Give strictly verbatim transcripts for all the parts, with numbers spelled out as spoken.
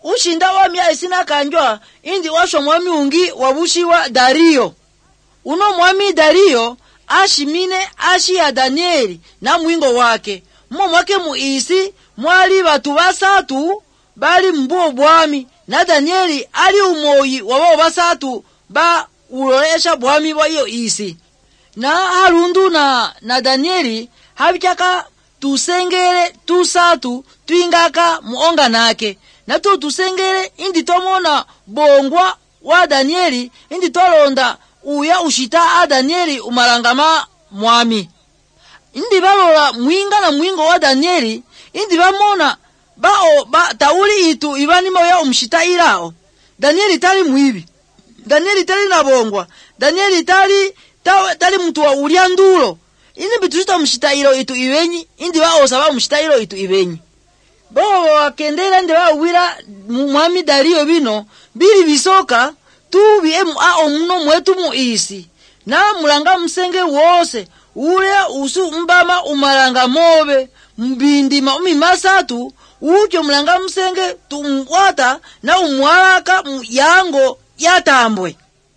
ushinda wa mya isina kanjwa indi washo mwami ungi wabushiwa Dario. Uno mwami Dario ashimine ashi ya Danieli na mwingo wake. Mmo mwake muisi mwali batu basatu bali mbuo bwami na Danieli ali umoyi wabo basatu ba ulolesha bwami bwa iyo isi. Na harundu na na Danieli habichaka tusengere tusatu twingaka muonga nake. Na tu tusengere indi tomona bongwa wa Danieli indi tolonda uya ushita a Danieli umarangama mwami. Indi balola mwinga na mwingo wa Danieli indi bamona bao ba tauli itu ibanimo ya umshita irao. Danieli tali mwibi, Danieli tali nabongwa, Danieli tali ta, tali mtu wa uliandulo. Indi bitushita umshita iro itu iwenyi indi bao saba umshita iro itu iwenyi. Bao wakendela indi bao wira mwami Dario bino bili bisoka tu biemu a omuno mwetu muisi. Na mulanga msenge wose ule usu mbama umaranga mobe mbindi maumi masatu ujo mulanga msenge tumwata na umwaka yango yatambwe.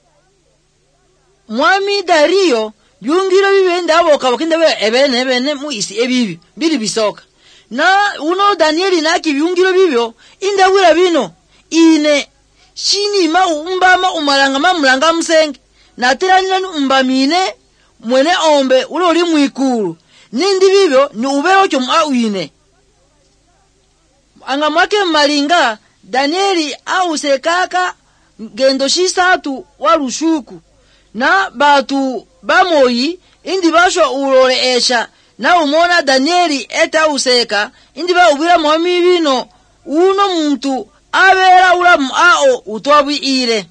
Mwami Dario byungiro bibenda aboka bakinde be ebene ebene muisi ebibi bili bisoka. Na uno Danieli naki byungiro bibyo indawira bino ine shini ma umbama umaranga mamulanga msenge na tiranyina umbamine mwene ombe ule oli mwikulu nindi bibyo ni ubero kyo mwawine. Anga mwake malinga Danieli ause kaka gendo shisatu warushuku na batu bamoyi indi basho ulole esha na umona Danieli eta useka indi ba ubira mwami bino uno muntu abera ula mwao utwabi ile.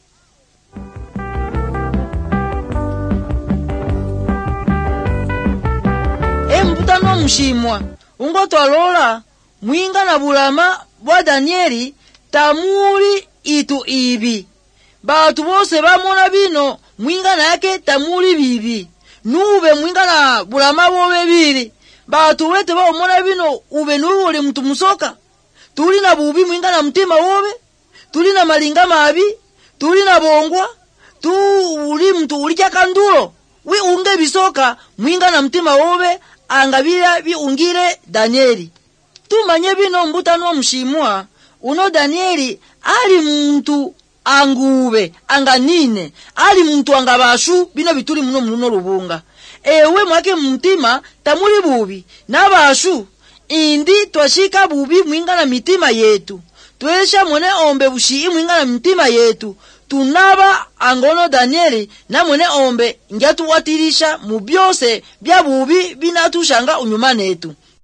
Embutano mshimwa ungo twalola mwinga na bulama bwa Danieli tamuli itu ibi. Batu bose bamona bino mwinga na yake tamuli bibi. Nube mwinga na bulama bobe bili. Batu wete ba umona bino ube nuwe mtu musoka. Tuli na bubi mwinga na mtima wobe. Tuli na malinga mabi. Tuli na bongwa. Tu uli mtu ulicha kandulo. We unge bisoka mwinga na mtima wobe angabira bi ungire Danieli. Tumanye bino mbutano mshimwa uno Danieli ali muntu angube anganine ali muntu angabashu bino bituli muno muno rubunga. Ewe mwake mtima tamuli bubi nabashu indi twashika bubi mwinga na mitima yetu. Twesha mwene ombe bushi mwinga na mitima yetu. Tunaba angono Danieli na mwene ombe njatu watirisha mubyose bya bubi binatushanga unyuma netu.